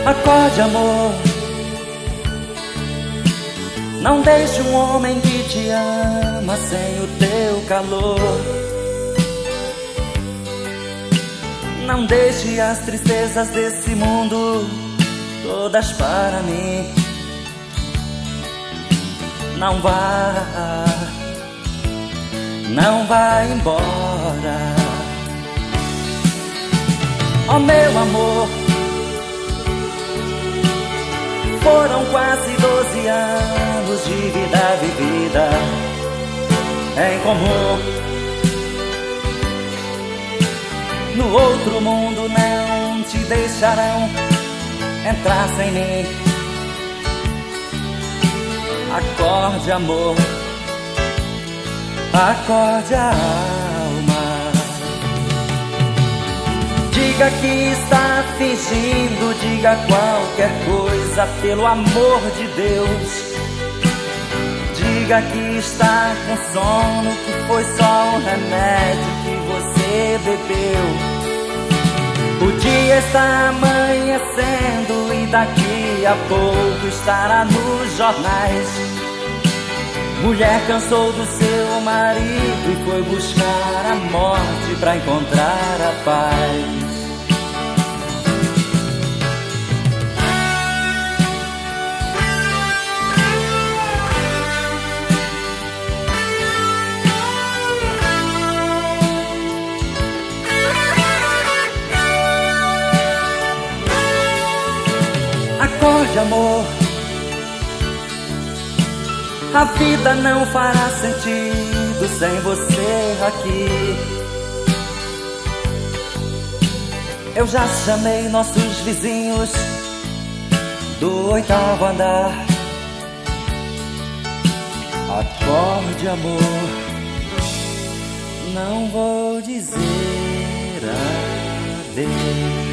Acorde, amor, não deixe um homem que te ama sem o teu calor. Não deixe as tristezas desse mundo todas para mim. Não vá embora. Oh, meu amor, foram quase 12 anos de vida vivida em comum. No outro mundo não te deixarão entrar sem mim. Acorde, amor, acorde a alma. Diga que está fingindo, diga qualquer coisa, pelo amor de Deus. Diga que está com sono, que foi só um remédio que você bebeu. O dia está amanhecendo e daqui a pouco estará nos jornais. Mulher cansou do seu marido e foi buscar a morte pra encontrar a paz. Acorde, amor, a vida não fará sentido sem você aqui. Eu já chamei nossos vizinhos do 8º andar. Acorde, amor, não vou dizer adeus.